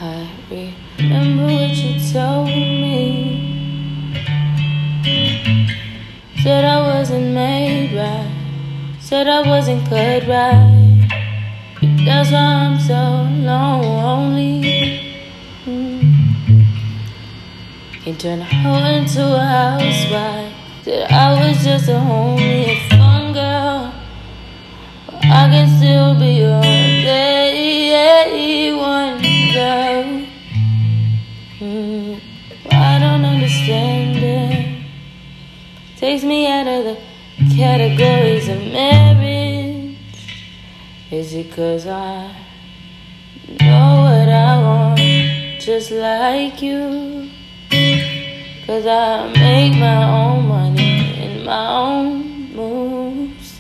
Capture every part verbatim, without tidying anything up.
I remember what you told me. Said I wasn't made right, said I wasn't cut right. That's why I'm so lonely. mm. Can turn a hoe into a housewife. Said I was just a homie, a fun girl, but I can still be your day one girl. mm. I don't understand it. Takes me out of the categories of marriage. Is it 'cause I know what I want, just like you? 'Cause I make my own money and my own moves.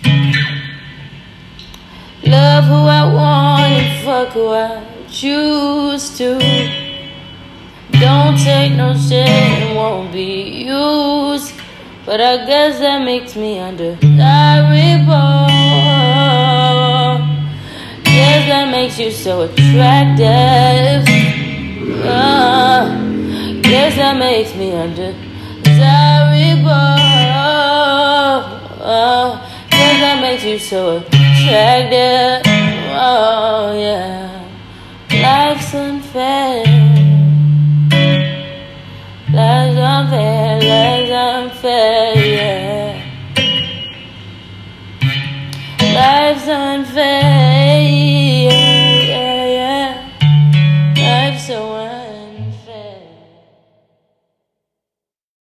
Love who I want and fuck who I choose to. Don't take no shit and won't be used. But I guess that makes me undesirable. Guess that makes you so attractive. uh, Guess that makes me undesirable. uh, Guess that makes you so attractive. Oh yeah. Life's unfair. Life's unfair, life's unfair, yeah.